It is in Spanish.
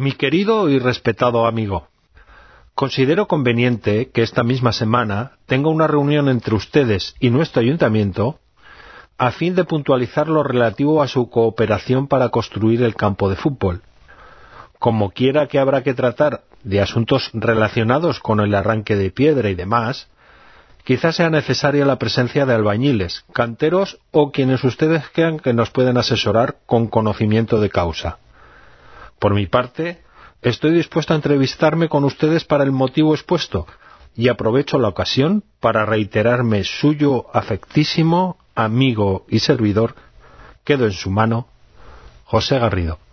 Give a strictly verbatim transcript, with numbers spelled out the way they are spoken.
Mi querido y respetado amigo, considero conveniente que esta misma semana tenga una reunión entre ustedes y nuestro ayuntamiento a fin de puntualizar lo relativo a su cooperación para construir el campo de fútbol. Como quiera que habrá que tratar de asuntos relacionados con el arranque de piedra y demás, quizás sea necesaria la presencia de albañiles, canteros o quienes ustedes crean que nos pueden asesorar con conocimiento de causa. Por mi parte, estoy dispuesto a entrevistarme con ustedes para el motivo expuesto y aprovecho la ocasión para reiterarme suyo afectísimo amigo y servidor, quedo en su mano, José Garrido.